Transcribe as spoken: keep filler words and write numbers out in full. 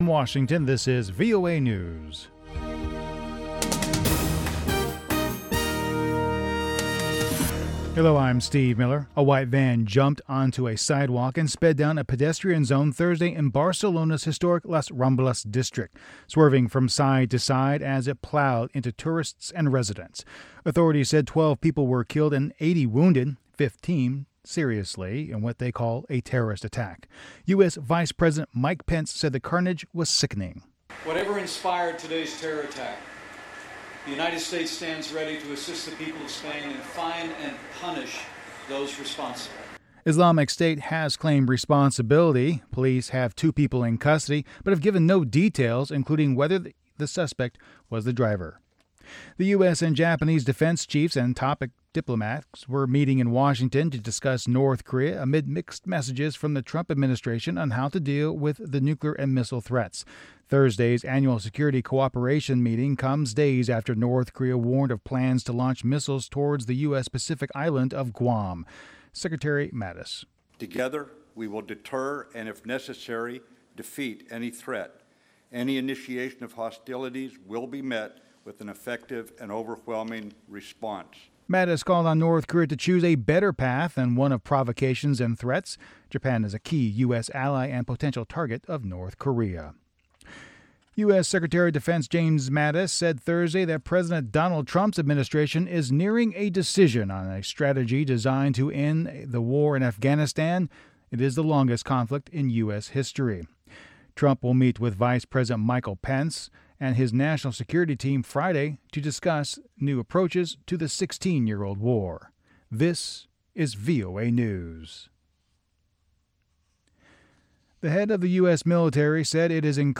From Washington, this is V O A News. Hello, I'm Steve Miller. A white van jumped onto a sidewalk and sped down a pedestrian zone Thursday in Barcelona's historic Las Ramblas district, swerving from side to side as it plowed into tourists and residents. Authorities said twelve people were killed and eighty wounded, fifteen seriously, in what they call a terrorist attack. U S. Vice President Mike Pence said the carnage was sickening. Whatever inspired today's terror attack, the United States stands ready to assist the people of Spain and find and punish those responsible. Islamic State has claimed responsibility. Police have two people in custody, but have given no details, including whether the suspect was the driver. The U S and Japanese defense chiefs and top diplomats were meeting in Washington to discuss North Korea amid mixed messages from the Trump administration on how to deal with the nuclear and missile threats. Thursday's annual security cooperation meeting comes days after North Korea warned of plans to launch missiles towards the U S. Pacific island of Guam. Secretary Mattis. Together, we will deter and, if necessary, defeat any threat. Any initiation of hostilities will be met with an effective and overwhelming response. Mattis called on North Korea to choose a better path than one of provocations and threats. Japan is a key U S ally and potential target of North Korea. U S. Secretary of Defense James Mattis said Thursday that President Donald Trump's administration is nearing a decision on a strategy designed to end the war in Afghanistan. It is the longest conflict in U S history. Trump will meet with Vice President Michael Pence and his national security team Friday to discuss new approaches to the sixteen-year-old war. This is V O A News. The head of the U S military said it is encouraging